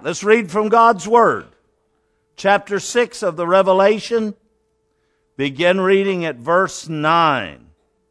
Let's read from God's Word. Chapter 6 of the Revelation, begin reading at verse 9.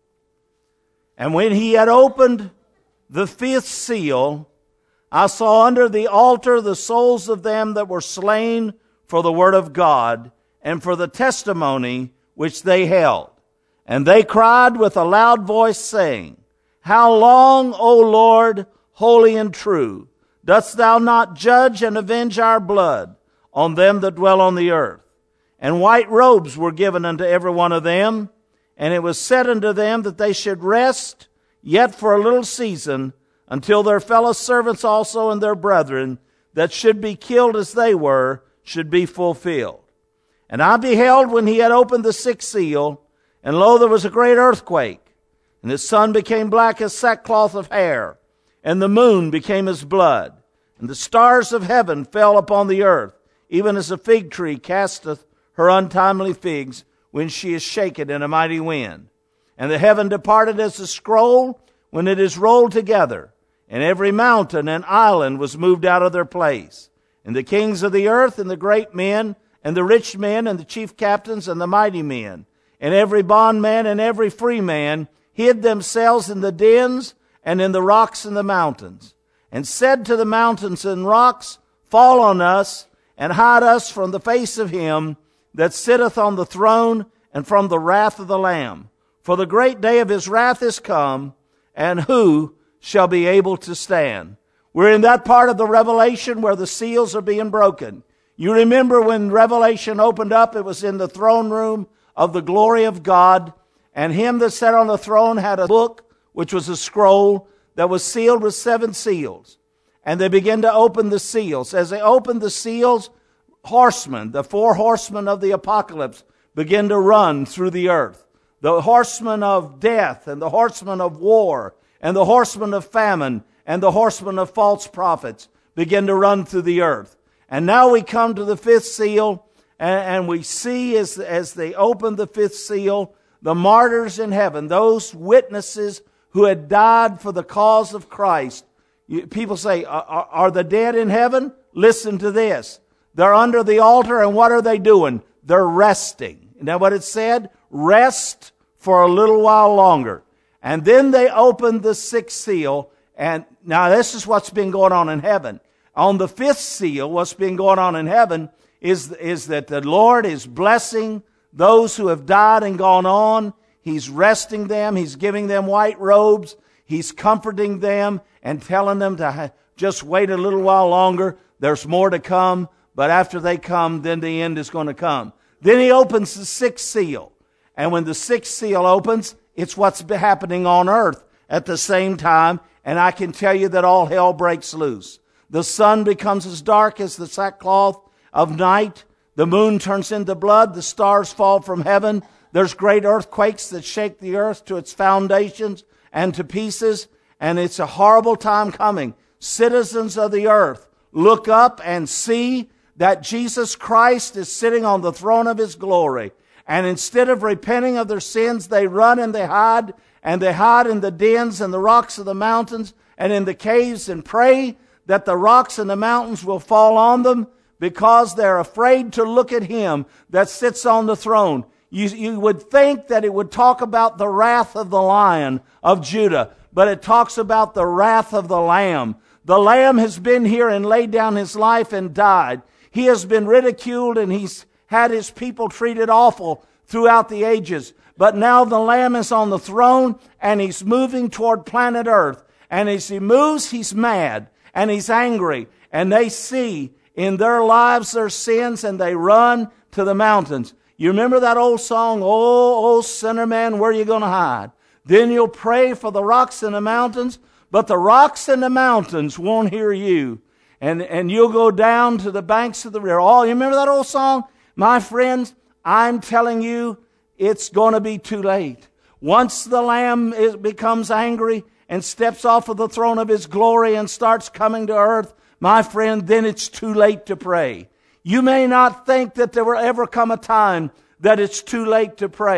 And when he had opened the fifth seal, I saw under the altar the souls of them that were slain for the word of God and for the testimony which they held. And they cried with a loud voice, saying, How long, O Lord, holy and true, dost thou not judge and avenge our blood on them that dwell on the earth? And white robes were given unto every one of them, and it was said unto them that they should rest yet for a little season, until their fellow servants also and their brethren that should be killed as they were should be fulfilled. And I beheld when he had opened the sixth seal, and lo, there was a great earthquake, and the sun became black as sackcloth of hair, and the moon became as blood, and the stars of heaven fell upon the earth, even as a fig tree casteth her untimely figs when she is shaken in a mighty wind. And the heaven departed as a scroll when it is rolled together, and every mountain and island was moved out of their place. And the kings of the earth, and the great men, and the rich men, and the chief captains, and the mighty men, and every bondman and every free man hid themselves in the dens and in the rocks and the mountains, and said to the mountains and rocks, Fall on us, and hide us from the face of him that sitteth on the throne, and from the wrath of the Lamb. For the great day of his wrath is come, and who shall be able to stand? We're in that part of the Revelation where the seals are being broken. You remember when Revelation opened up, it was in the throne room of the glory of God, and him that sat on the throne had a book, which was a scroll that was sealed with 7 seals. And they began to open the seals. As they opened the seals, horsemen, the 4 horsemen of the apocalypse, began to run through the earth. The horsemen of death, and the horsemen of war, and the horsemen of famine, and the horsemen of false prophets began to run through the earth. And now we come to the 5th seal, and we see as they open the 5th seal, the martyrs in heaven, those witnesses who had died for the cause of Christ. People say, are the dead in heaven? Listen to this. They're under the altar, and what are they doing? They're resting. Isn't that what it said? Rest for a little while longer. And then they opened the 6th seal, and now this is what's been going on in heaven. On the 5th seal, what's been going on in heaven is that the Lord is blessing those who have died and gone on. He's resting them. He's giving them white robes. He's comforting them and telling them to just wait a little while longer. There's more to come, but after they come, then the end is going to come. Then he opens the 6th seal. And when the 6th seal opens, it's what's happening on earth at the same time. And I can tell you that all hell breaks loose. The sun becomes as dark as the sackcloth of night. The moon turns into blood. The stars fall from heaven. There's great earthquakes that shake the earth to its foundations and to pieces. And it's a horrible time coming. Citizens of the earth, look up and see that Jesus Christ is sitting on the throne of his glory. And instead of repenting of their sins, they run and they hide in the dens and the rocks of the mountains and in the caves and pray that the rocks and the mountains will fall on them because they're afraid to look at him that sits on the throne. You would think that it would talk about the wrath of the Lion of Judah, but it talks about the wrath of the Lamb. The Lamb has been here and laid down his life and died. He has been ridiculed and he's had his people treated awful throughout the ages. But now the Lamb is on the throne and he's moving toward planet Earth. And as he moves, he's mad and he's angry. And they see in their lives their sins and they run to the mountains. You remember that old song, Oh, sinner man, where are you going to hide? Then you'll pray for the rocks and the mountains, but the rocks and the mountains won't hear you. And you'll go down to the banks of the river. Oh, you remember that old song? My friends, I'm telling you, it's going to be too late. Once the Lamb becomes angry and steps off of the throne of his glory and starts coming to earth, my friend, then it's too late to pray. You may not think that there will ever come a time that it's too late to pray,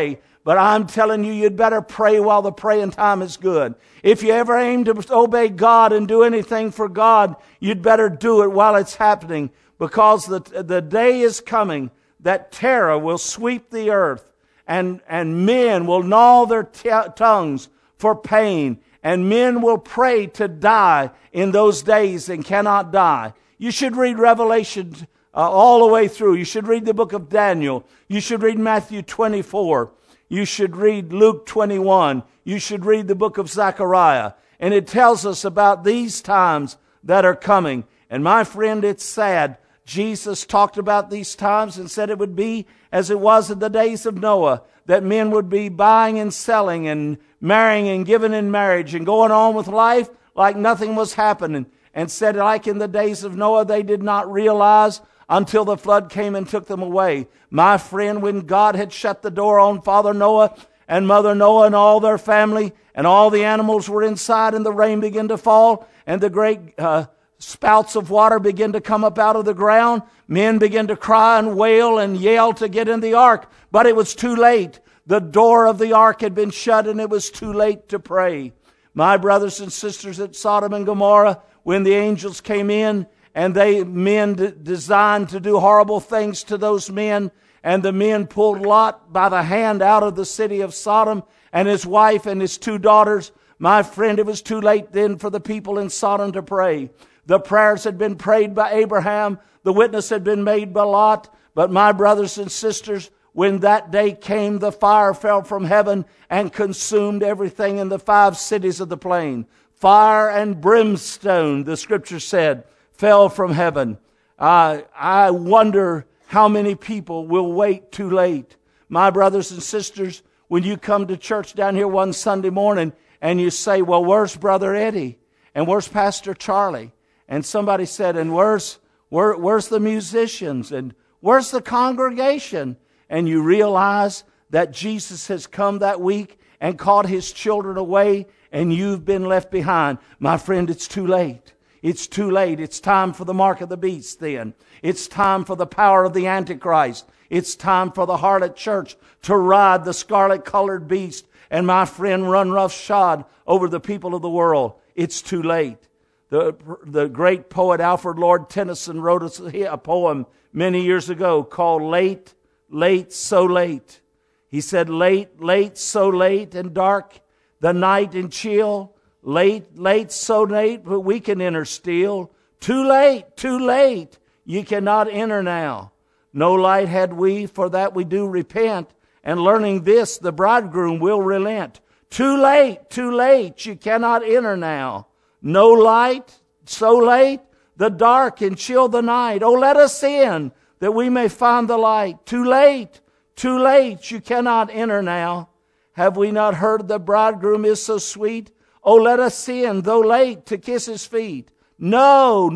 But I'm telling you, you'd better pray while the praying time is good. If you ever aim to obey God and do anything for God, you'd better do it while it's happening, because the day is coming that terror will sweep the earth, and men will gnaw their tongues for pain, and men will pray to die in those days and cannot die. You should read Revelation all the way through. You should read the book of Daniel. You should read Matthew 24. You should read Luke 21. You should read the book of Zechariah. And it tells us about these times that are coming. And my friend, it's sad. Jesus talked about these times and said it would be as it was in the days of Noah, that men would be buying and selling and marrying and giving in marriage and going on with life like nothing was happening. And said, like in the days of Noah, they did not realize until the flood came and took them away. My friend, when God had shut the door on Father Noah and Mother Noah and all their family, and all the animals were inside, and the rain began to fall, and the great spouts of water began to come up out of the ground, men began to cry and wail and yell to get in the ark. But it was too late. The door of the ark had been shut, and it was too late to pray. My brothers and sisters, at Sodom and Gomorrah, when the angels came in, and men designed to do horrible things to those men, and the men pulled Lot by the hand out of the city of Sodom, and his wife and his 2 daughters. My friend, it was too late then for the people in Sodom to pray. The prayers had been prayed by Abraham. The witness had been made by Lot. But my brothers and sisters, when that day came, the fire fell from heaven and consumed everything in the 5 cities of the plain. Fire and brimstone, the scripture said, fell from heaven. I wonder how many people will wait too late. My brothers and sisters, when you come to church down here one Sunday morning and you say, well, where's Brother Eddie? And where's Pastor Charlie? And somebody said, and where's the musicians? And where's the congregation? And you realize that Jesus has come that week and caught his children away, and you've been left behind. My friend, it's too late. It's too late. It's time for the mark of the beast then. It's time for the power of the Antichrist. It's time for the harlot church to ride the scarlet-colored beast and, my friend, run roughshod over the people of the world. It's too late. The great poet Alfred Lord Tennyson wrote a poem many years ago called Late, Late, So Late. He said, late, late, so late and dark, the night and chill. Late, late, so late, but we can enter still. Too late, ye cannot enter now. No light had we, for that we do repent, and learning this, the bridegroom will relent. Too late, you cannot enter now. No light, so late, the dark and chill the night. Oh, let us in, that we may find the light. Too late, you cannot enter now. Have we not heard the bridegroom is so sweet? Oh, let us in, though late, to kiss his feet. No,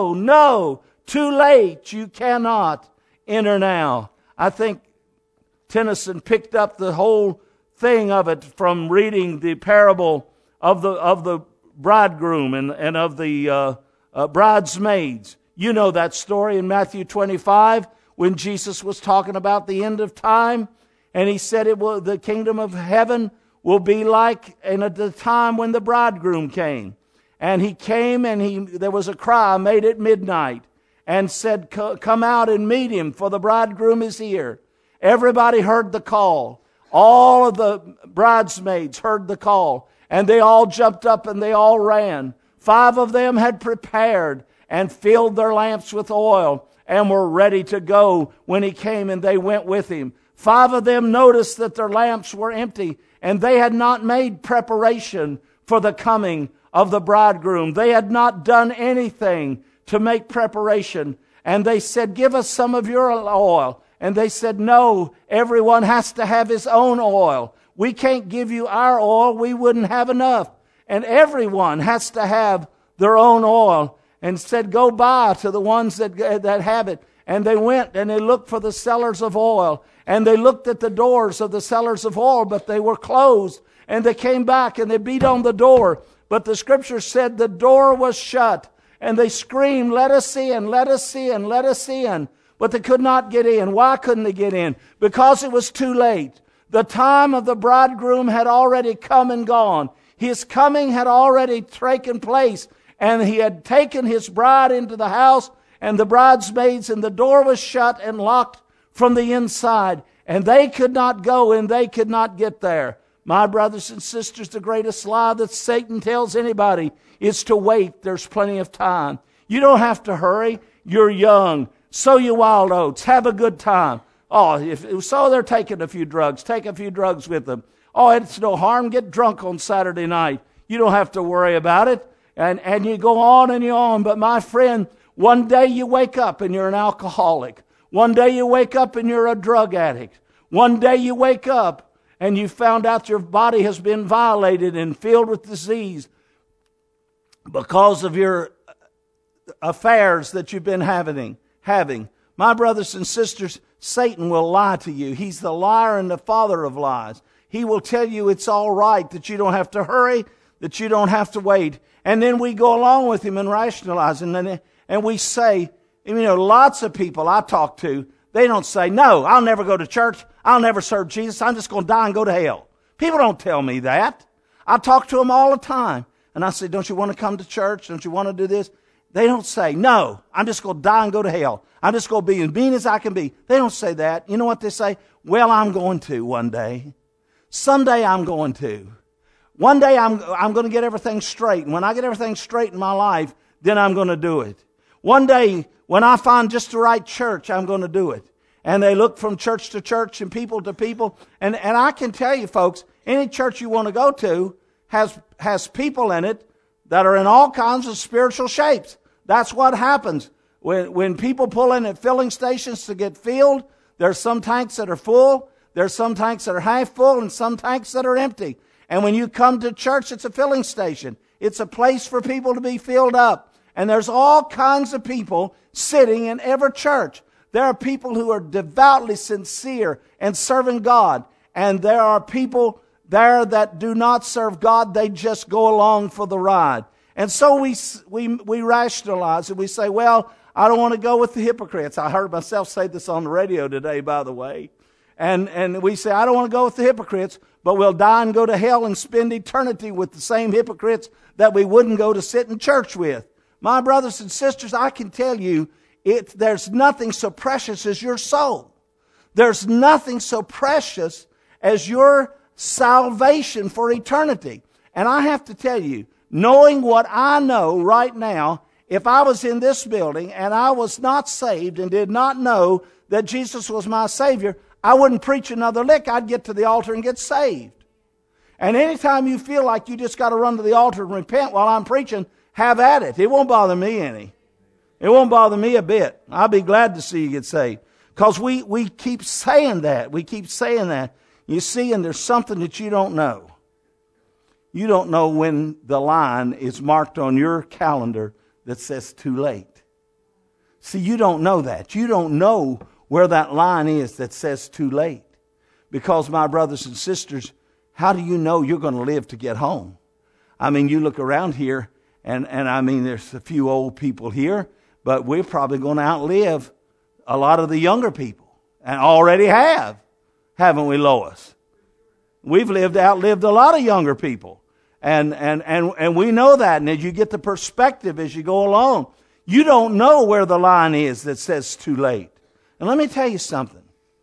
too late, you cannot enter now. I think Tennyson picked up the whole thing of it from reading the parable of the bridegroom and of the bridesmaids. You know that story in Matthew 25 when Jesus was talking about the end of time, and he said the kingdom of heaven will be like at the time when the bridegroom came. And he came, and there was a cry made at midnight and said, come out and meet him, for the bridegroom is here. Everybody heard the call. All of the bridesmaids heard the call, and they all jumped up and they all ran. 5 of them had prepared and filled their lamps with oil and were ready to go when he came, and they went with him. 5 of them noticed that their lamps were empty, and they had not made preparation for the coming of the bridegroom. They had not done anything to make preparation. And they said, give us some of your oil. And they said, no, everyone has to have his own oil. We can't give you our oil. We wouldn't have enough. And everyone has to have their own oil. And said, go buy to the ones that have it. And they went and they looked for the sellers of oil. And they looked at the doors of the sellers of oil, but they were closed. And they came back and they beat on the door. But the scripture said the door was shut. And they screamed, let us in, let us in, let us in. But they could not get in. Why couldn't they get in? Because it was too late. The time of the bridegroom had already come and gone. His coming had already taken place, and he had taken his bride into the house and the bridesmaids, and the door was shut and locked from the inside, and they could not go and they could not get there. My brothers and sisters, the greatest lie that Satan tells anybody is to wait. There's plenty of time. You don't have to hurry. You're young. Sow your wild oats. Have a good time. Oh, if so, they're taking a few drugs. Take a few drugs with them. Oh, it's no harm. Get drunk on Saturday night. You don't have to worry about it. And you go on and you on. But my friend, one day you wake up and you're an alcoholic. One day you wake up and you're a drug addict. One day you wake up and you found out your body has been violated and filled with disease because of your affairs that you've been having. My brothers and sisters, Satan will lie to you. He's the liar and the father of lies. He will tell you it's all right, that you don't have to hurry, that you don't have to wait. And then we go along with him and rationalize. And we say, lots of people I talk to, they don't say, no, I'll never go to church. I'll never serve Jesus. I'm just going to die and go to hell. People don't tell me that. I talk to them all the time. And I say, don't you want to come to church? Don't you want to do this? They don't say, no, I'm just going to die and go to hell. I'm just going to be as mean as I can be. They don't say that. You know what they say? Well, I'm going to one day. Someday I'm going to. One day I'm going to get everything straight. And when I get everything straight in my life, then I'm going to do it. One day, when I find just the right church, I'm going to do it. And they look from church to church and people to people. And I can tell you, folks, any church you want to go to has people in it that are in all kinds of spiritual shapes. That's what happens. When people pull in at filling stations to get filled, there's some tanks that are full, there's some tanks that are half full, and some tanks that are empty. And when you come to church, it's a filling station. It's a place for people to be filled up. And there's all kinds of people sitting in every church. There are people who are devoutly sincere and serving God. And there are people there that do not serve God. They just go along for the ride. And so we rationalize and we say, well, I don't want to go with the hypocrites. I heard myself say this on the radio today, by the way. And we say, I don't want to go with the hypocrites, but we'll die and go to hell and spend eternity with the same hypocrites that we wouldn't go to sit in church with. My brothers and sisters, I can tell you, there's nothing so precious as your soul. There's nothing so precious as your salvation for eternity. And I have to tell you, knowing what I know right now, if I was in this building and I was not saved and did not know that Jesus was my Savior, I wouldn't preach another lick. I'd get to the altar and get saved. And anytime you feel like you just got to run to the altar and repent while I'm preaching, have at it. It won't bother me any. It won't bother me a bit. I'll be glad to see you get saved. Because we keep saying that. We keep saying that. You see, and there's something that you don't know. You don't know when the line is marked on your calendar that says too late. See, you don't know that. You don't know where that line is that says too late. Because, my brothers and sisters, how do you know you're going to live to get home? I mean, you look around here, and I mean, there's a few old people here, but we're probably going to outlive a lot of the younger people, and already have, haven't we, Lois? We've outlived a lot of younger people, and we know that. And as you get the perspective as you go along, you don't know where the line is that says too late. And let me tell you something.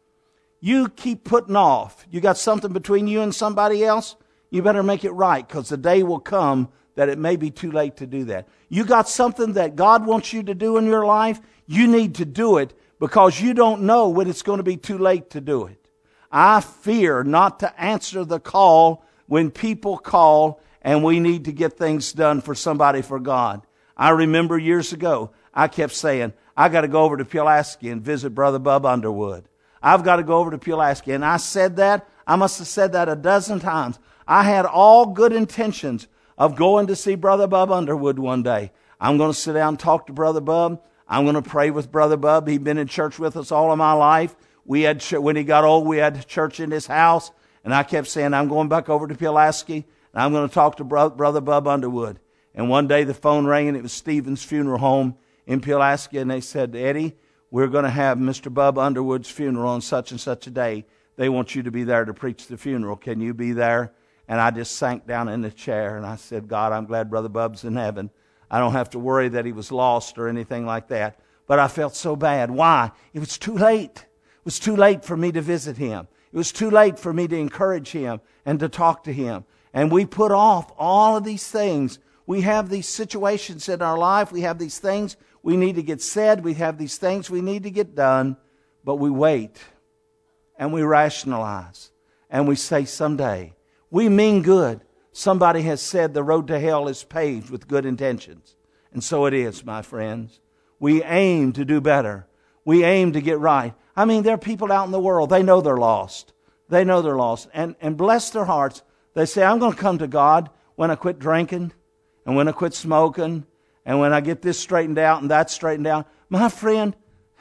You keep putting off. You got something between you and somebody else, you better make it right, because the day will come that it may be too late to do that. You got something that God wants you to do in your life, you need to do it, because you don't know when it's going to be too late to do it. I fear not to answer the call when people call and we need to get things done for somebody for God. I remember years ago, I kept saying, I got to go over to Pulaski and visit Brother Bub Underwood. I've got to go over to Pulaski. And I said that, I must have said that a dozen times. I had all good intentions of going to see Brother Bub Underwood one day. I'm going to sit down and talk to Brother Bub. I'm going to pray with Brother Bub. He'd been in church with us all of my life. When he got old, we had church in his house. And I kept saying, I'm going back over to Pulaski, and I'm going to talk to Brother Bub Underwood. And one day the phone rang, and it was Stephen's funeral home in Pulaski. And they said, Eddie, we're going to have Mr. Bub Underwood's funeral on such and such a day. they want you to be there to preach the funeral. Can you be there? And I just sank down in the chair and I said, God, I'm glad Brother Bub's in heaven. I don't have to worry that he was lost or anything like that. But I felt so bad. Why? It was too late. It was too late for me to visit him. It was too late for me to encourage him and to talk to him. And we put off all of these things. We have these situations in our life. We have these things we need to get said. We have these things we need to get done. But we wait. And we rationalize. And we say someday. We mean good. Somebody has said the road to hell is paved with good intentions. And so it is, my friends. We aim to do better. We aim to get right. I mean, there are people out in the world, they know they're lost. They know they're lost. And bless their hearts, they say, I'm going to come to God when I quit drinking and when I quit smoking and when I get this straightened out and that straightened out. My friend,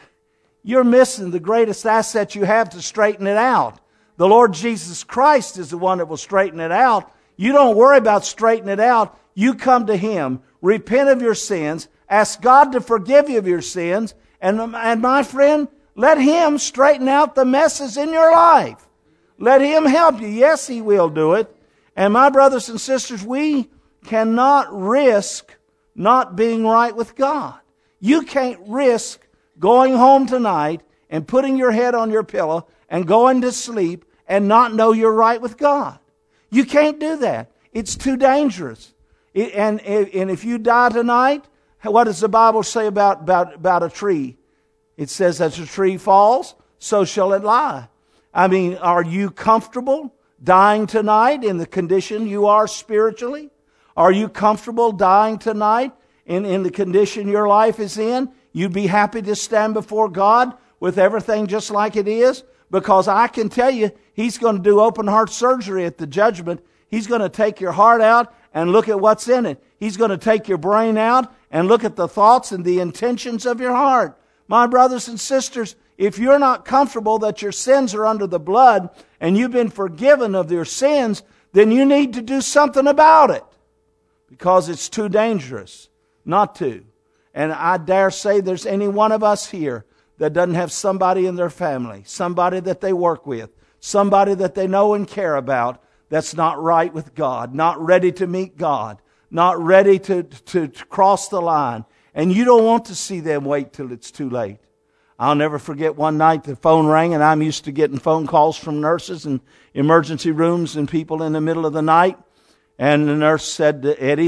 you're missing the greatest asset you have to straighten it out. The Lord Jesus Christ is the one that will straighten it out. You don't worry about straightening it out. You come to Him, repent of your sins, ask God to forgive you of your sins, and my friend, let Him straighten out the messes in your life. Let Him help you. Yes, He will do it. And my brothers and sisters, we cannot risk not being right with God. You can't risk going home tonight and putting your head on your pillow and going to sleep and not know you're right with God. You can't do that. It's too dangerous. And if you die tonight, what does the Bible say about a tree? It says, as a tree falls, so shall it lie. I mean, are you comfortable dying tonight in the condition you are spiritually? Are you comfortable dying tonight in the condition your life is in? You'd be happy to stand before God with everything just like it is? Because I can tell you, He's going to do open heart surgery at the judgment. He's going to take your heart out and look at what's in it. He's going to take your brain out and look at the thoughts and the intentions of your heart. My brothers and sisters, if you're not comfortable that your sins are under the blood and you've been forgiven of your sins, then you need to do something about it. Because it's too dangerous not to. And I dare say there's any one of us here that doesn't have somebody in their family, somebody that they work with, somebody that they know and care about that's not right with God, not ready to meet God, not ready to cross the line. And you don't want to see them wait till it's too late. I'll never forget one night the phone rang, and I'm used to getting phone calls from nurses and emergency rooms and people in the middle of the night. And the nurse said to Eddie,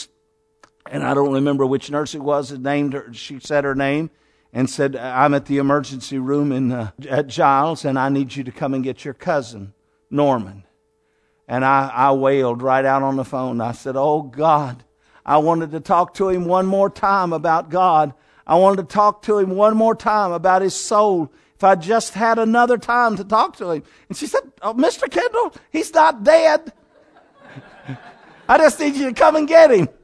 and I don't remember which nurse it was that named her. She said her name and said, I'm at the emergency room at Giles, and I need you to come and get your cousin, Norman. And I wailed right out on the phone. I said, oh God, I wanted to talk to him one more time about God. I wanted to talk to him one more time about his soul. If I just had another time to talk to him. And she said, oh, Mr. Kendall, he's not dead. I just need you to come and get him.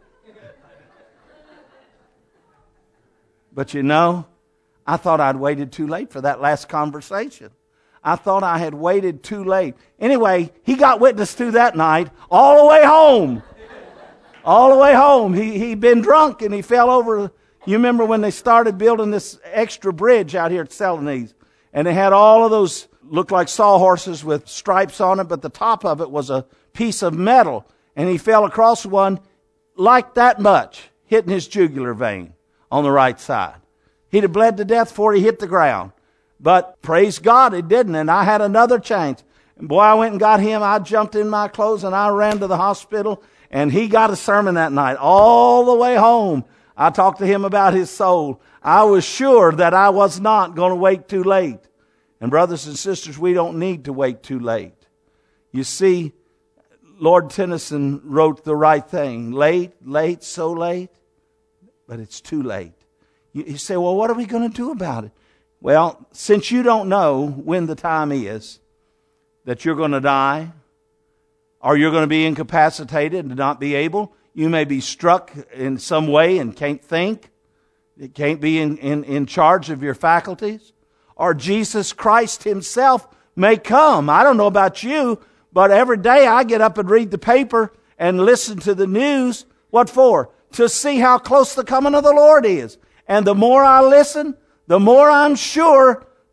But you know, I thought I'd waited too late for that last conversation. I thought I had waited too late. Anyway, he got witness to that night all the way home. All the way home. He'd been drunk and he fell over. You remember when they started building this extra bridge out here at Celanese? And they had all of those, looked like sawhorses with stripes on it, but the top of it was a piece of metal. And he fell across one like that much, hitting his jugular vein on the right side. He'd have bled to death before he hit the ground. But praise God, it didn't. And I had another chance. And boy, I went and got him. I jumped in my clothes and I ran to the hospital. And he got a sermon that night all the way home. I talked to him about his soul. I was sure that I was not going to wait too late. And brothers and sisters, we don't need to wait too late. You see, Lord Tennyson wrote the right thing. Late, late, so late, but it's too late. You say, well, what are we going to do about it? Well, since you don't know when the time is that you're going to die, or you're going to be incapacitated and not be able, you may be struck in some way and can't think. It can't be in charge of your faculties. Or Jesus Christ Himself may come. I don't know about you, but every day I get up and read the paper and listen to the news. What for? To see how close the coming of the Lord is. And the more I listen, the more I'm sure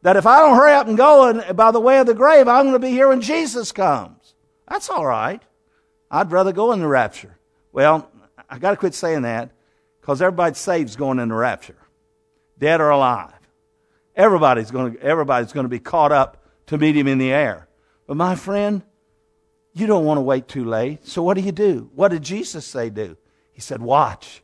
that if I don't hurry up and go and by the way of the grave, I'm going to be here when Jesus comes. That's all right. I'd rather go in the rapture. Well, I got to quit saying that because everybody saved's going in the rapture, dead or alive. Everybody's going to be caught up to meet him in the air. But my friend, you don't want to wait too late. So what do? What did Jesus say do? He said, watch.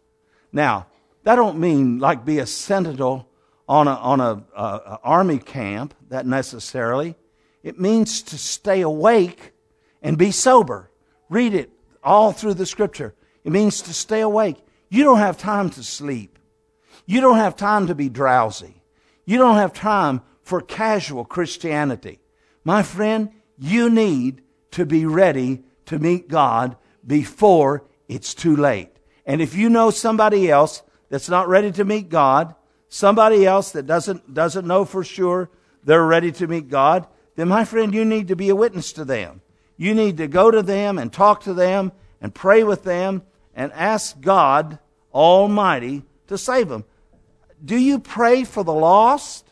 Now, that don't mean like be a sentinel on a army camp, that necessarily. It means to stay awake and be sober. Read it all through the Scripture. It means to stay awake. You don't have time to sleep. You don't have time to be drowsy. You don't have time for casual Christianity. My friend, you need to be ready to meet God before it's too late. And if you know somebody else that's not ready to meet God, somebody else that doesn't know for sure they're ready to meet God, then my friend, you need to be a witness to them. You need to go to them and talk to them and pray with them and ask God Almighty to save them. Do you pray for the lost?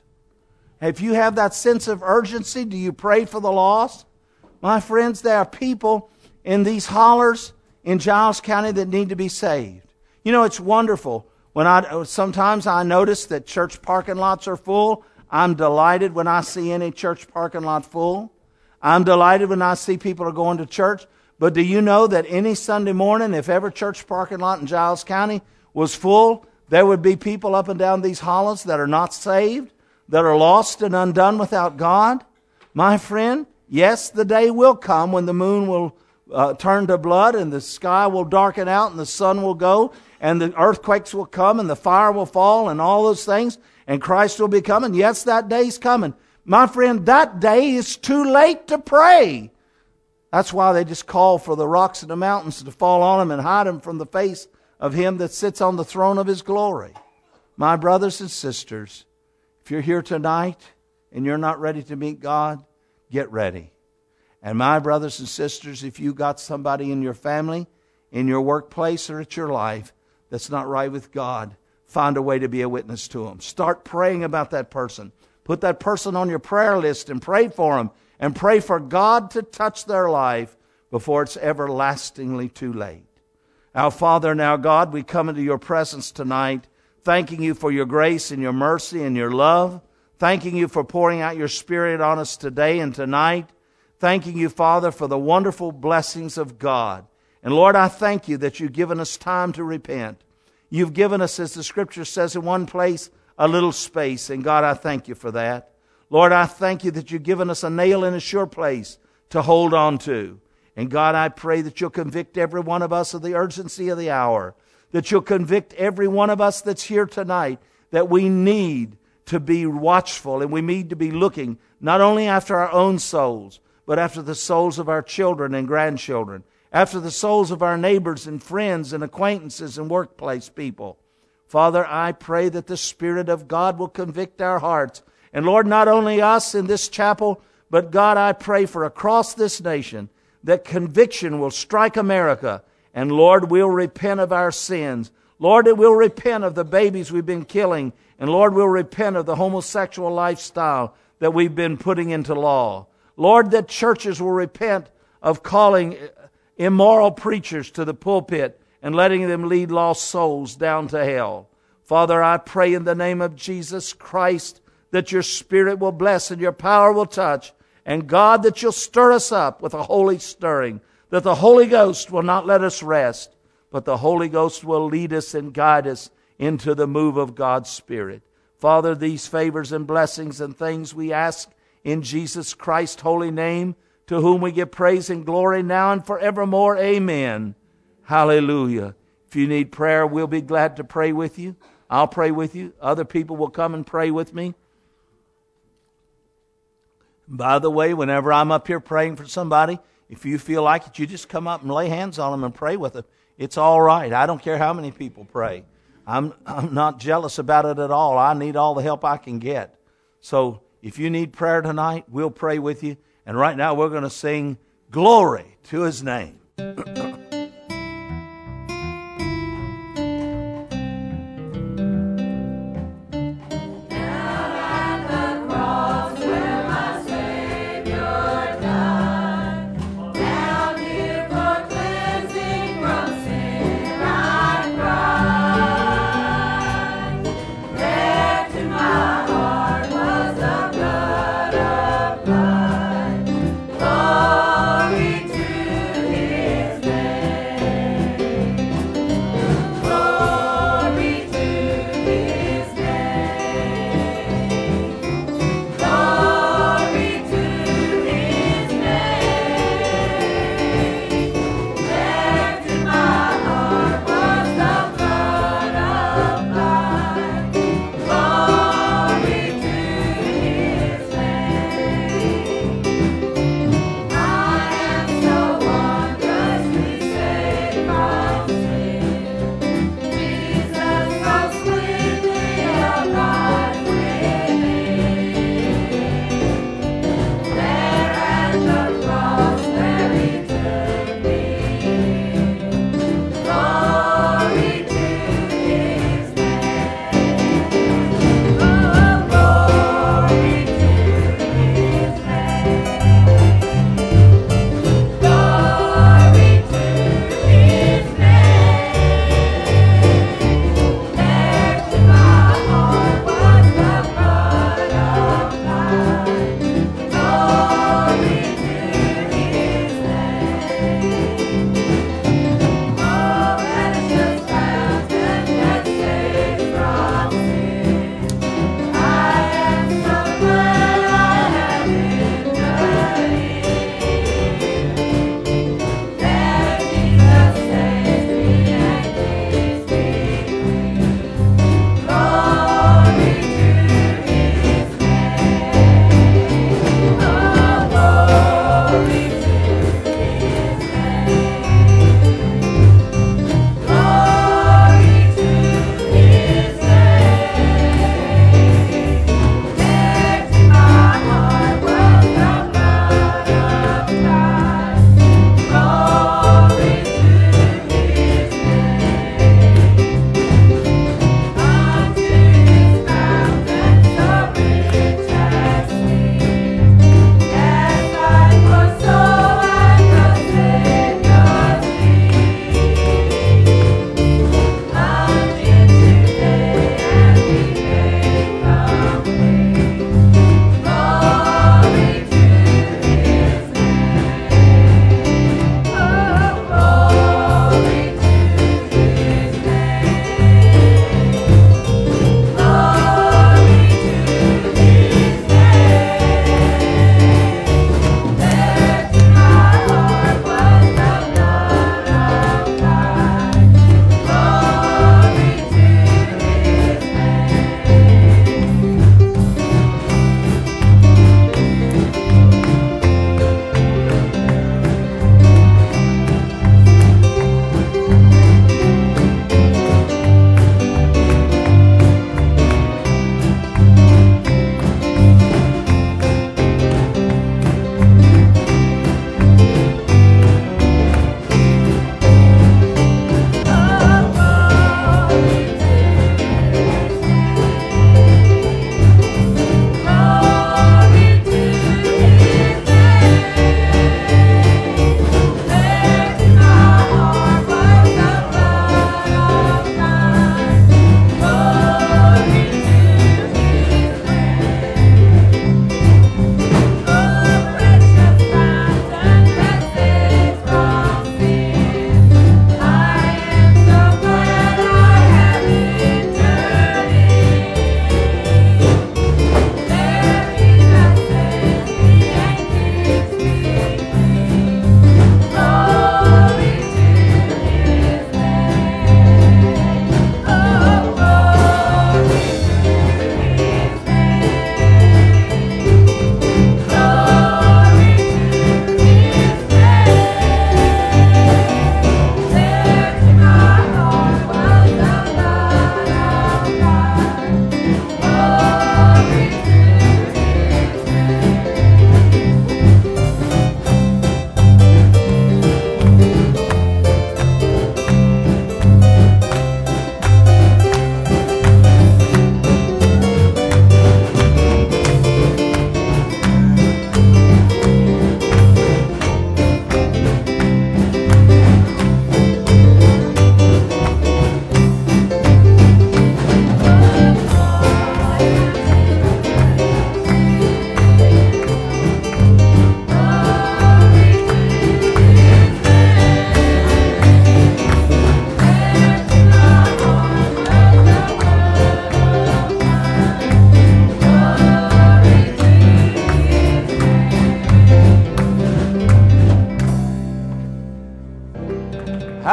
If you have that sense of urgency, do you pray for the lost? My friends, there are people in these hollers in Giles County that need to be saved. You know, it's wonderful. Sometimes I notice that church parking lots are full. I'm delighted when I see any church parking lot full. I'm delighted when I see people are going to church. But do you know that any Sunday morning, if every church parking lot in Giles County was full, there would be people up and down these hollows that are not saved, that are lost and undone without God? My friend, yes, the day will come when the moon will turn to blood and the sky will darken out and the sun will go and the earthquakes will come and the fire will fall and all those things and Christ will be coming. Yes, that day's coming. My friend, that day is too late to pray. That's why they just call for the rocks and the mountains to fall on them and hide them from the face of Him that sits on the throne of His glory. My brothers and sisters, if you're here tonight and you're not ready to meet God, get ready. And my brothers and sisters, if you got somebody in your family, in your workplace, or at your life that's not right with God, find a way to be a witness to them. Start praying about that person. Put that person on your prayer list and pray for them. And pray for God to touch their life before it's everlastingly too late. Our Father and our God, we come into your presence tonight, thanking you for your grace and your mercy and your love. Thanking you for pouring out your Spirit on us today and tonight. Thanking you, Father, for the wonderful blessings of God. And Lord, I thank you that you've given us time to repent. You've given us, as the Scripture says in one place, a little space. And God, I thank you for that. Lord, I thank you that you've given us a nail in a sure place to hold on to. And God, I pray that you'll convict every one of us of the urgency of the hour. That you'll convict every one of us that's here tonight that we need to be watchful and we need to be looking not only after our own souls, but after the souls of our children and grandchildren, after the souls of our neighbors and friends and acquaintances and workplace people. Father, I pray that the Spirit of God will convict our hearts. And Lord, not only us in this chapel, but God, I pray for across this nation that conviction will strike America. And Lord, we'll repent of our sins. Lord, we'll repent of the babies we've been killing. And Lord, we'll repent of the homosexual lifestyle that we've been putting into law. Lord, that churches will repent of calling immoral preachers to the pulpit and letting them lead lost souls down to hell. Father, I pray in the name of Jesus Christ that your Spirit will bless and your power will touch. And God, that you'll stir us up with a holy stirring, that the Holy Ghost will not let us rest, but the Holy Ghost will lead us and guide us into the move of God's Spirit. Father, these favors and blessings and things we ask in Jesus Christ's holy name, to whom we give praise and glory now and forevermore. Amen. Hallelujah. If you need prayer, we'll be glad to pray with you. I'll pray with you. Other people will come and pray with me. By the way, whenever I'm up here praying for somebody, if you feel like it, you just come up and lay hands on them and pray with them. It's all right. I don't care how many people pray. I'm not jealous about it at all. I need all the help I can get. So if you need prayer tonight, we'll pray with you. And right now we're going to sing glory to His name. Down at the cross.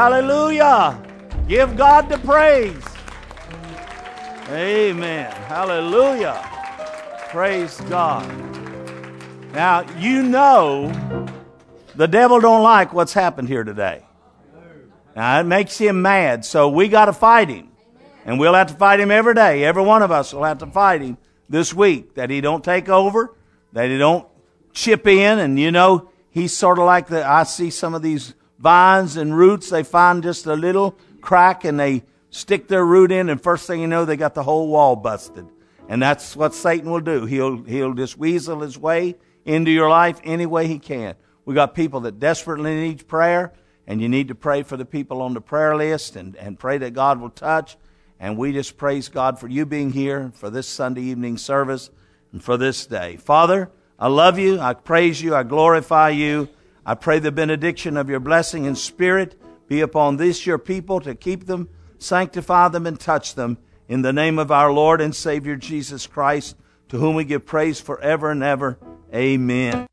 Hallelujah. Give God the praise. Amen. Hallelujah. Praise God. Now, you know the devil don't like what's happened here today. Now, it makes him mad, so we got to fight him. And we'll have to fight him every day. Every one of us will have to fight him this week, that he don't take over, that he don't chip in. And you know, he's sort of like I see some of these vines and roots, they find just a little crack and they stick their root in, and first thing you know, they got the whole wall busted. And that's what Satan will do. He'll just weasel his way into your life any way he can. We got people that desperately need prayer, and you need to pray for the people on the prayer list and pray that God will touch. And we just praise God for you being here for this Sunday evening service and for this day. Father, I love you. I praise you. I glorify you. I pray the benediction of your blessing and spirit be upon this your people, to keep them, sanctify them, and touch them. In the name of our Lord and Savior Jesus Christ, to whom we give praise forever and ever. Amen.